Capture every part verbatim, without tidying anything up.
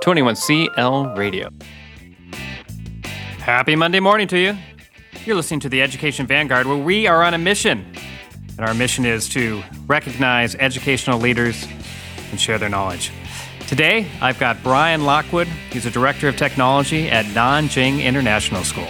twenty-one C L Radio. Happy Monday morning to you. You're listening to the Education Vanguard, where we are on a mission. And our mission is to recognize educational leaders and share their knowledge. Today, I've got Brian Lockwood. He's a director of technology at Nanjing International School.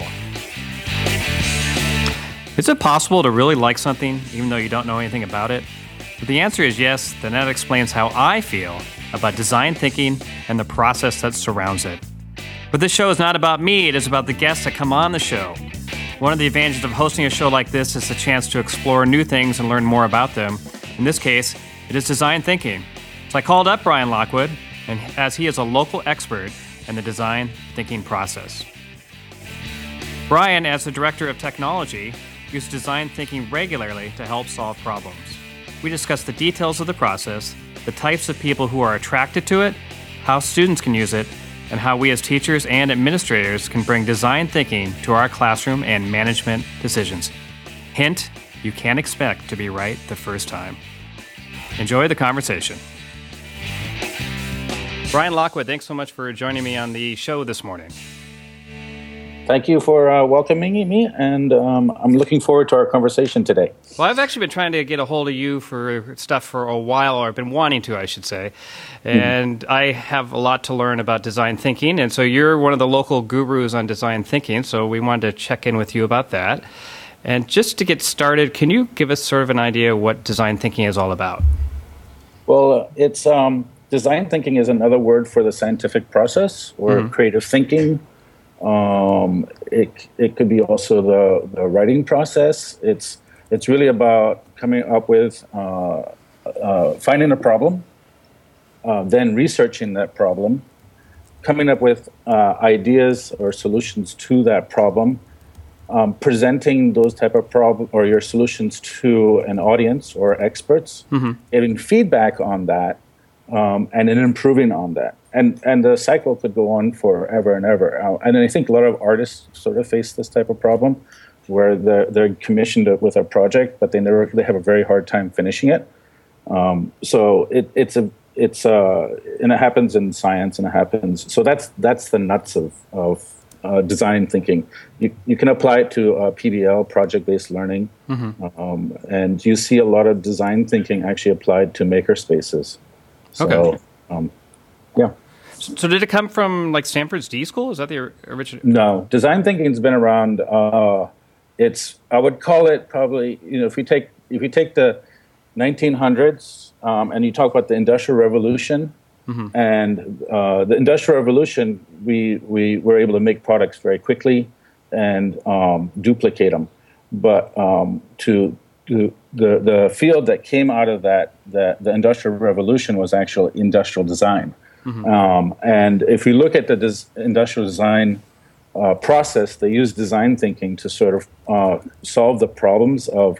Is it possible to really like something even though you don't know anything about it? If the answer is yes, then that explains how I feel about design thinking and the process that surrounds it. But this show is not about me, it is about the guests that come on the show. One of the advantages of hosting a show like this is the chance to explore new things and learn more about them. In this case, it is design thinking. So I called up Brian Lockwood, and as he is a local expert in the design thinking process. Brian, as the director of technology, uses design thinking regularly to help solve problems. We discuss the details of the process, the types of people who are attracted to it, how students can use it, and how we as teachers and administrators can bring design thinking to our classroom and management decisions. Hint, you can't expect to be right the first time. Enjoy the conversation. Brian Lockwood, thanks so much for joining me on the show this morning. Thank you for uh, welcoming me, and um, I'm looking forward to our conversation today. Well, I've actually been trying to get a hold of you for stuff for a while, or I've been wanting to, I should say. And mm-hmm. I have a lot to learn about design thinking, and so you're one of the local gurus on design thinking, so we wanted to check in with you about that. And just to get started, can you give us sort of an idea what design thinking is all about? Well, it's um, design thinking is another word for the scientific process or mm-hmm. creative thinking. Um, it it could be also the, the writing process. It's it's really about coming up with uh, uh, finding a problem, uh, then researching that problem, coming up with uh, ideas or solutions to that problem, um, presenting those type of problem or your solutions to an audience or experts, mm-hmm. getting feedback on that, um, and then improving on that. And and the cycle could go on forever and ever. Uh, and I think a lot of artists sort of face this type of problem, where they're, they're commissioned with a project, but they never they have a very hard time finishing it. Um, so it, it's a it's uh and it happens in science, and it happens. So that's that's the nuts of of uh, design thinking. You you can apply it to uh, P B L, project-based learning, mm-hmm. um, and you see a lot of design thinking actually applied to maker spaces. So, okay. Um, yeah. So did it come from like Stanford's D School? Is that the original? No, design thinking's been around. Uh, it's I would call it probably, you know, if you take if you take the nineteen hundreds um, and you talk about the Industrial Revolution, mm-hmm. and uh, the Industrial Revolution, we we were able to make products very quickly and um, duplicate them. But um, to, to the the field that came out of that that the Industrial Revolution was actual industrial design. Mm-hmm. Um, and if you look at the des- industrial design uh, process, they use design thinking to sort of uh, solve the problems of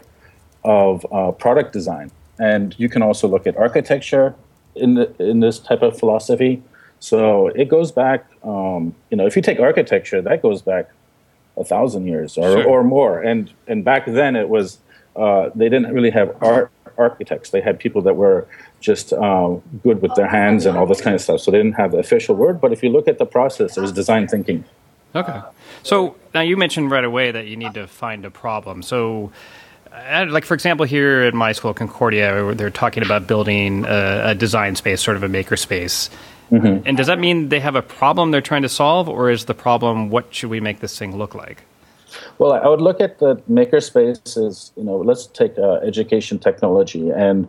of uh, product design. And you can also look at architecture in the, in this type of philosophy. So it goes back, um, you know, if you take architecture, that goes back a thousand years or, sure. or more. And and back then it was uh, they didn't really have art architects. They had people that were just uh, good with their hands and all this kind of stuff. So they didn't have the official word. But if you look at the process, it was design thinking. Okay. So now you mentioned right away that you need to find a problem. So uh, like, for example, here at my school, Concordia, they're talking about building a, a design space, sort of a maker space. Mm-hmm. And does that mean they have a problem they're trying to solve, or is the problem, what should we make this thing look like? Well, I would look at the maker space as, you know, let's take uh, education technology, and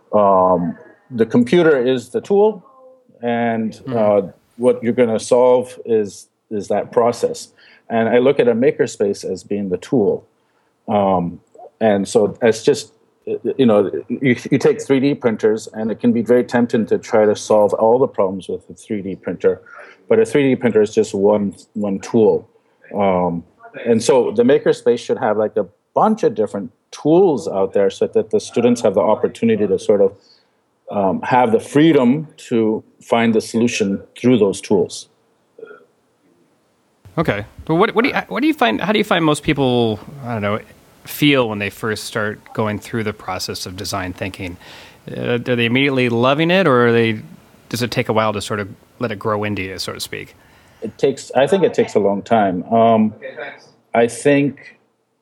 um, the computer is the tool, and mm-hmm. uh, what you're going to solve is is that process. And I look at a maker space as being the tool. Um, and so it's just, you know, you, you take three D printers, and it can be very tempting to try to solve all the problems with a three D printer, but a three D printer is just one one tool. Um, And so the makerspace should have like a bunch of different tools out there so that the students have the opportunity to sort of um, have the freedom to find the solution through those tools. Okay. But what, what do you, what do you find, how do you find most people, I don't know, feel when they first start going through the process of design thinking? Uh, are they immediately loving it, or are they, does it take a while to sort of let it grow into you, so to speak? It takes. I think it takes a long time. Um, okay, thanks. I think.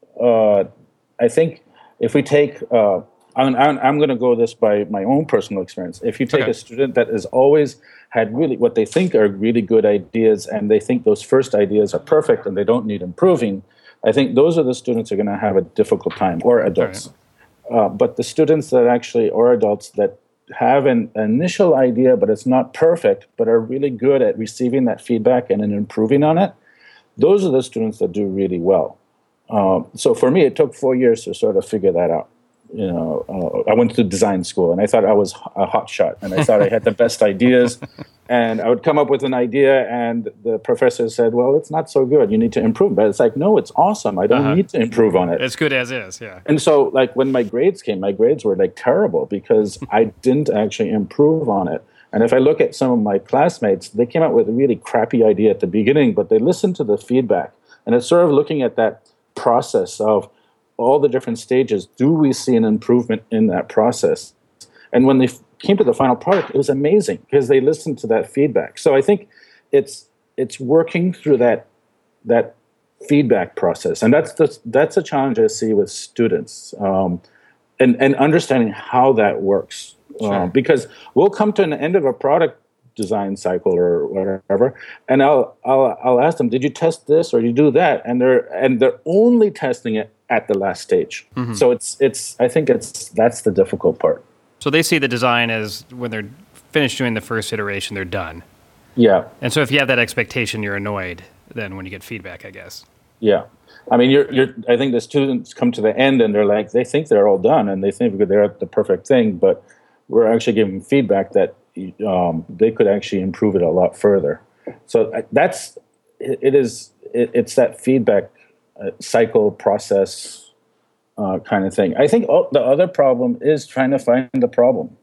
Uh, I think if we take. Uh, I'm, I'm, I'm going to go this by my own personal experience. If you take Okay. a student that has always had really what they think are really good ideas, and they think those first ideas are perfect and they don't need improving, I think those are the students who are going to have a difficult time, or adults. Right. Uh, but the students that actually, or adults that have an initial idea, but it's not perfect, but are really good at receiving that feedback and then improving on it, those are the students that do really well. Um, so for me, it took four years to sort of figure that out. You know, uh, I went to design school, and I thought I was a hot shot, and I thought I had the best ideas, and I would come up with an idea, and the professor said, well, it's not so good. You need to improve. But it's like, no, it's awesome. I don't uh-huh. need to improve on it. It's good as is, yeah. And so, like, when my grades came, my grades were, like, terrible because I didn't actually improve on it. And if I look at some of my classmates, they came out with a really crappy idea at the beginning, but they listened to the feedback. And it's sort of looking at that process of all the different stages. Do we see an improvement in that process? And when they f- came to the final product, it was amazing because they listened to that feedback. So I think it's it's working through that that feedback process, and that's the, that's a challenge I see with students, um, and and understanding how that works. Sure. Um, because we'll come to an end of a product design cycle or whatever, and I'll I'll I'll ask them, did you test this or did you do that? And they're and they're only testing it at the last stage. Mm-hmm. So it's it's I think it's that's the difficult part. So they see the design as when they're finished doing the first iteration, they're done. Yeah. And so if you have that expectation, you're annoyed then when you get feedback, I guess. Yeah. I mean, you're you're I think the students come to the end and they're like, they think they're all done and they think they're at the perfect thing, but we're actually giving feedback that um, they could actually improve it a lot further. So that's it, it is it, it's that feedback uh, cycle process uh, kind of thing. I think oh, the other problem is trying to find the problem.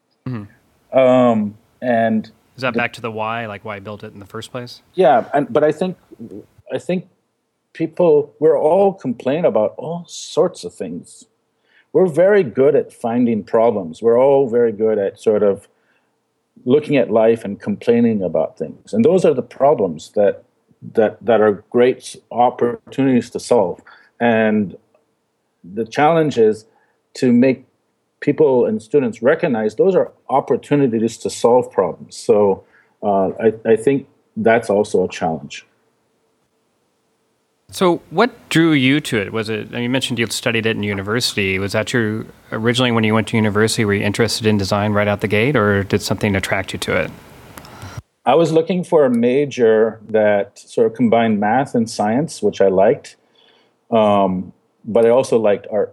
Mm-hmm. Um, and is that the, back to the why, like why I built it in the first place? Yeah, and but I think I think people we're all complain about all sorts of things. We're very good at finding problems. We're all very good at sort of looking at life and complaining about things. And those are the problems that that that are great opportunities to solve. And the challenge is to make people and students recognize those are opportunities to solve problems. So uh, I, I think that's also a challenge. So what drew you to it? Was it, you mentioned you studied it in university. Was that your, originally when you went to university, were you interested in design right out the gate, or did something attract you to it? I was looking for a major that sort of combined math and science, which I liked, um, but I also liked art.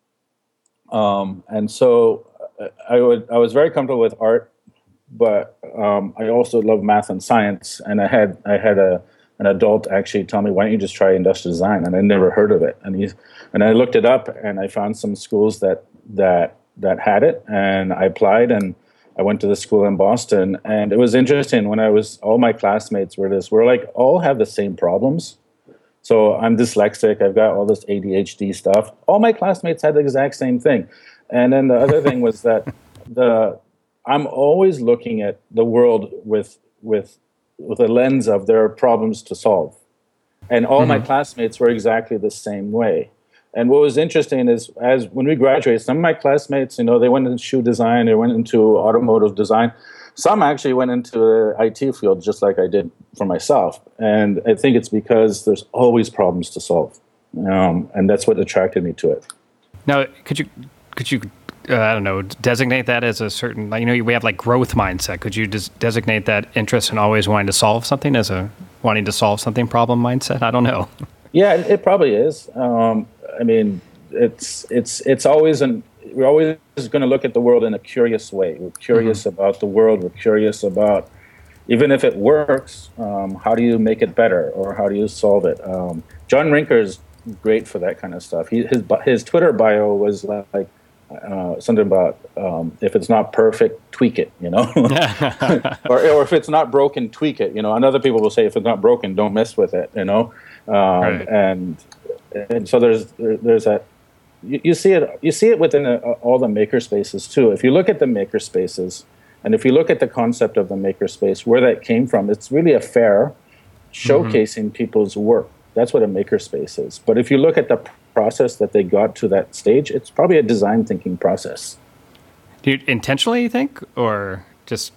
Um, and so I would, I was very comfortable with art, but um, I also love math and science, and I had I had a an adult actually tell me, why don't you just try industrial design? And I never heard of it. And he, and I looked it up, and I found some schools that that that had it, and I applied, and I went to the school in Boston. And it was interesting when I was, all my classmates were this, we're like, all have the same problems. So I'm dyslexic, I've got all this A D H D stuff. All my classmates had the exact same thing. And then the other thing was that the I'm always looking at the world with with with a lens of there are problems to solve. And all mm-hmm. my classmates were exactly the same way. And what was interesting is, as when we graduated, some of my classmates, you know, they went into shoe design, they went into automotive design. Some actually went into the I T field, just like I did for myself. And I think it's because there's always problems to solve. Um, and that's what attracted me to it. Now, could you, could you, uh, I don't know, designate that as a certain, like, you know, we have like growth mindset. Could you just designate that interest in always wanting to solve something as a wanting to solve something problem mindset? I don't know. Yeah, it, it probably is. Um, I mean, it's it's it's always an we're always going to look at the world in a curious way. We're curious mm-hmm. about the world. We're curious about, even if it works, um, how do you make it better, or how do you solve it? Um, John Rinker is great for that kind of stuff. He, his his Twitter bio was like uh, something about um, if it's not perfect, tweak it, you know, or or if it's not broken, tweak it, you know. And other people will say if it's not broken, don't mess with it, you know. Um, right. And and so there's there's that. You, you see it. You see it within a, all the maker spaces too. If you look at the maker spaces, And if you look at the concept of the makerspace, where that came from, it's really a fair showcasing mm-hmm. people's work. That's what a makerspace is. But if you look at the process that they got to that stage, it's probably a design thinking process. Do you intentionally think, or just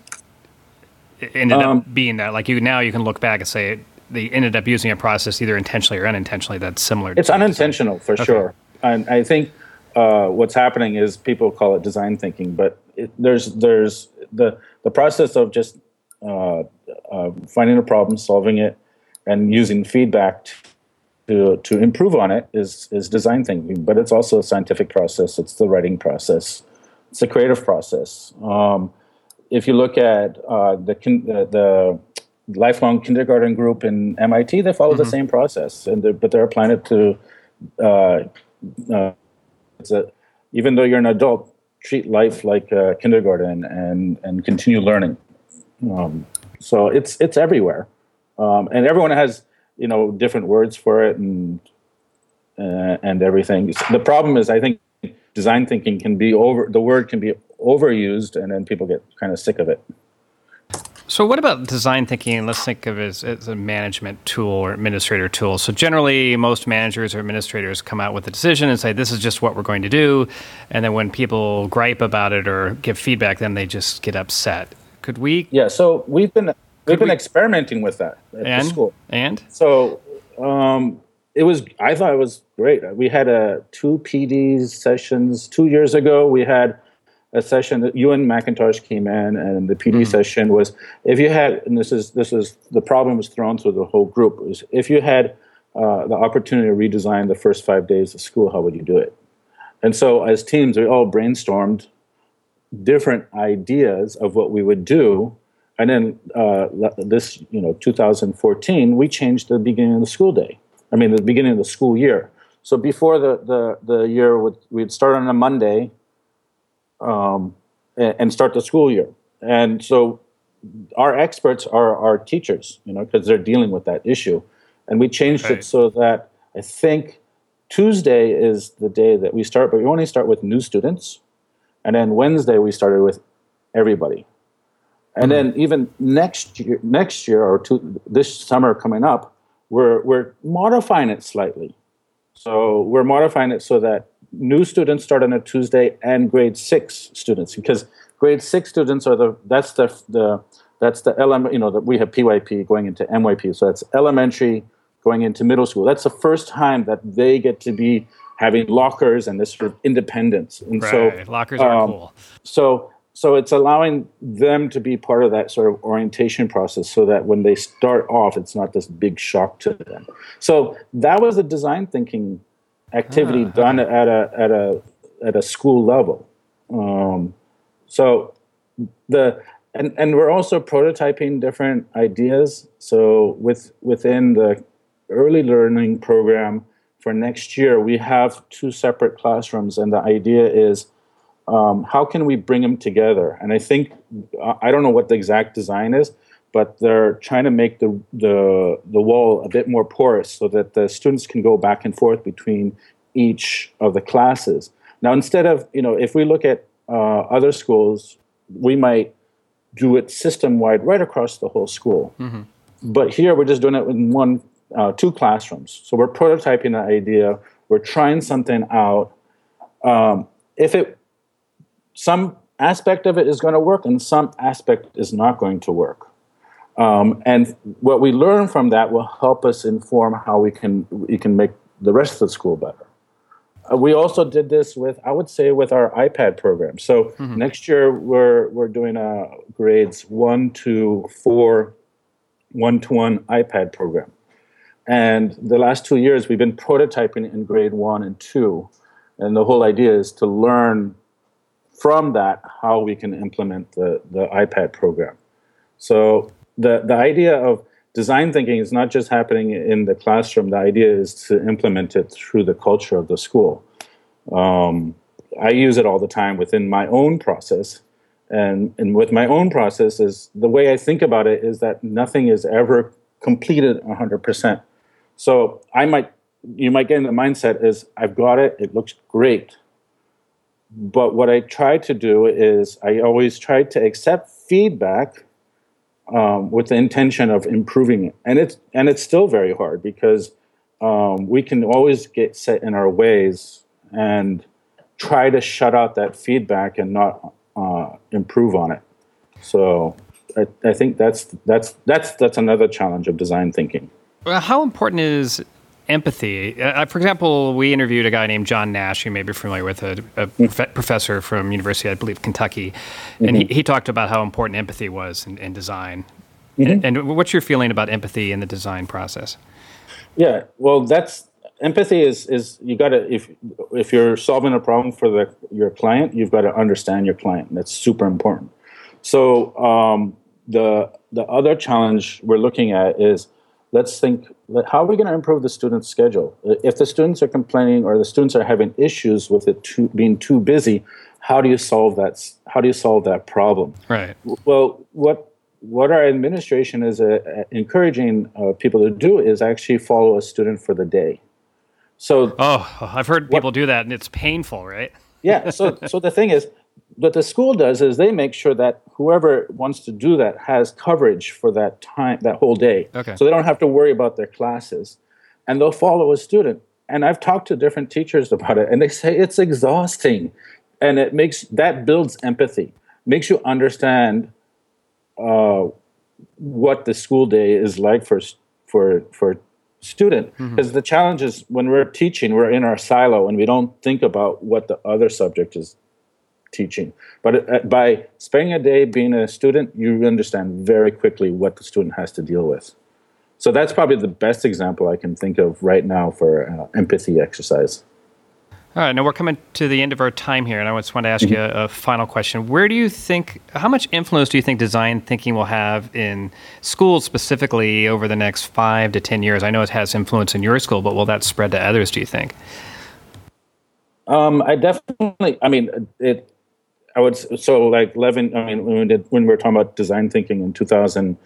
it ended um, up being that? Like you now you can look back and say they ended up using a process either intentionally or unintentionally that's similar. It's to unintentional for okay. sure. And I think uh, what's happening is people call it design thinking, but it, there's there's the the process of just uh, uh, finding a problem, solving it, and using feedback to to improve on it is is design thinking. But it's also a scientific process. It's the writing process. It's a creative process. Um, if you look at uh, the, the the lifelong kindergarten group in M I T, they follow mm-hmm. the same process, and they're, but they're applying it to. Uh, uh, it's a, even though you're an adult, treat life like uh, kindergarten and and continue learning. Um, so it's it's everywhere, um, and everyone has you know different words for it and uh, and everything. The problem is, I think design thinking can be over. The word can be overused, and then people get kind of sick of it. So what about design thinking? Let's think of it as, as a management tool or administrator tool. So generally, most managers or administrators come out with a decision and say, this is just what we're going to do. And then when people gripe about it or give feedback, then they just get upset. Could we? Yeah, so we've been we've been we, experimenting with that at and, the school. And? So um, it was, I thought it was great. We had a two P D sessions two years ago. We had a session that Ewan McIntosh came in, and the P D mm-hmm. session was if you had, and this is this is the problem was thrown to the whole group, was if you had uh, the opportunity to redesign the first five days of school, how would you do it? And so as teams, we all brainstormed different ideas of what we would do, and then uh, this, you know, two thousand fourteen, we changed the beginning of the school day. I mean, the beginning of the school year. So before the the the year would we'd start on a Monday. Um, and start the school year. And so our experts are our teachers, you know, because they're dealing with that issue. And we changed okay. it so that I think Tuesday is the day that we start, but we only start with new students. And then Wednesday we started with everybody. And mm-hmm. then even next year, next year or two, this summer coming up, we're we're modifying it slightly. So we're modifying it so that new students start on a Tuesday and grade six students, because grade six students are the that's the the that's the element, you know, that we have P Y P going into M Y P, so that's elementary going into middle school. That's the first time that they get to be having lockers and this sort of independence. And right. so lockers are um, cool. So so it's allowing them to be part of that sort of orientation process, so that when they start off, it's not this big shock to them. So that was a design thinking activity ah, done okay. at a at a at a school level. Um, so the and and we're also prototyping different ideas. So with within the early learning program for next year, we have two separate classrooms, and the idea is um, how can we bring them together? And I think I don't know what the exact design is, but they're trying to make the, the the wall a bit more porous so that the students can go back and forth between each of the classes. Now, instead of, you know, if we look at uh, other schools, we might do it system-wide right across the whole school. Mm-hmm. But here we're just doing it in one, uh, two classrooms. So we're prototyping the idea. We're trying something out. Um, if it, some aspect of it is going to work and some aspect is not going to work. Um, and what we learn from that will help us inform how we can we can make the rest of the school better. Uh, we also did this with, I would say, with our iPad program. So mm-hmm. next year we're we're doing a grades one to four, one to one iPad program, and the last two years we've been prototyping in grade one and two, and the whole idea is to learn from that how we can implement the the iPad program. So the the idea of design thinking is not just happening in the classroom. The idea is to implement it through the culture of the school. Um, I use it all the time within my own process. And, and with my own process, is the way I think about it is that nothing is ever completed one hundred percent. So I might, you might get in the mindset is, I've got it, it looks great. but what I try to do is I always try to accept feedback um, with the intention of improving it. And it's, and it's still very hard because um, we can always get set in our ways and try to shut out that feedback and not uh, improve on it. So I, I think that's that's that's that's another challenge of design thinking. Well, how important is empathy? Uh, for example, we interviewed a guy named John Nash, you may be familiar with, a, a prof- professor from University, I believe, Kentucky, and mm-hmm. he, he talked about how important empathy was in, in design. Mm-hmm. And, and what's your feeling about empathy in the design process? Yeah, well, that's empathy is is you got to if if you're solving a problem for the your client, you've got to understand your client. That's super important. So um, the the other challenge we're looking at is let's think how are we going to improve the student's schedule? If the students are complaining or the students are having issues with it too, being too busy, how do you solve that? How do you solve that problem? Right. Well, what what our administration is uh, encouraging uh, people to do is actually follow a student for the day. So, oh, I've heard people what, do that, and it's painful, right? yeah. So, so the thing is, what the school does is they make sure that whoever wants to do that has coverage for that time, that whole day. Okay. So they don't have to worry about their classes, and they'll follow a student. And I've talked to different teachers about it, and they say it's exhausting, and it makes that builds empathy, makes you understand uh, what the school day is like for for for. student, because mm-hmm. the challenge is when we're teaching, we're in our silo and we don't think about what the other subject is teaching. But it, by spending a day being a student, you understand very quickly what the student has to deal with. So that's probably the best example I can think of right now for uh, empathy exercise. All right, now we're coming to the end of our time here, and I just want to ask mm-hmm. you a, a final question. Where do you think, how much influence do you think design thinking will have in schools specifically over the next five to ten years? I know it has influence in your school, but will that spread to others, do you think? Um, I definitely, I mean, it, I would, so like Levin, I mean, when we, did, when we were talking about design thinking in two thousand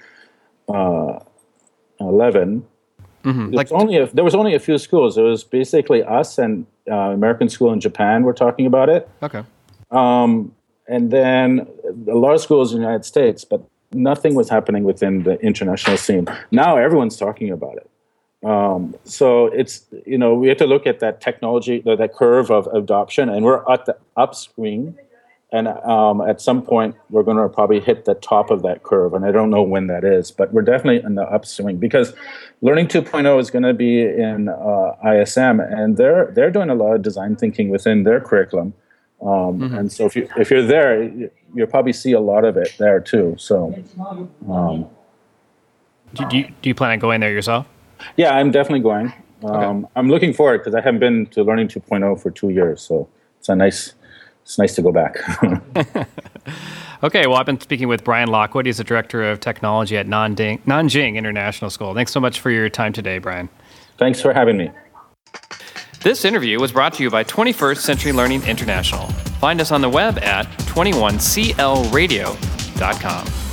eleven, mm-hmm. like, only a, there was only a few schools. It was basically us and uh, American School in Japan were talking about it. Okay. Um, and then a lot of schools in the United States, but nothing was happening within the international scene. Now everyone's talking about it. Um, so it's, you know, we have to look at that technology, that curve of adoption, and we're at the upswing. And um, at some point, we're going to probably hit the top of that curve. And I don't know when that is, but we're definitely in the upswing because Learning two point oh is going to be in uh, I S M, and they're they're doing a lot of design thinking within their curriculum. Um, mm-hmm. And so if, you, if you're there, you'll probably see a lot of it there too. So, um, do, do, you, do you plan on going there yourself? Yeah, I'm definitely going. Um, okay. I'm looking forward because I haven't been to Learning two point oh for two years. So it's a nice... It's nice to go back. Okay, well, I've been speaking with Brian Lockwood. He's the Director of Technology at Nanjing, Nanjing International School. Thanks so much for your time today, Brian. Thanks for having me. This interview was brought to you by twenty-first Century Learning International. Find us on the web at twenty-one c l radio dot com.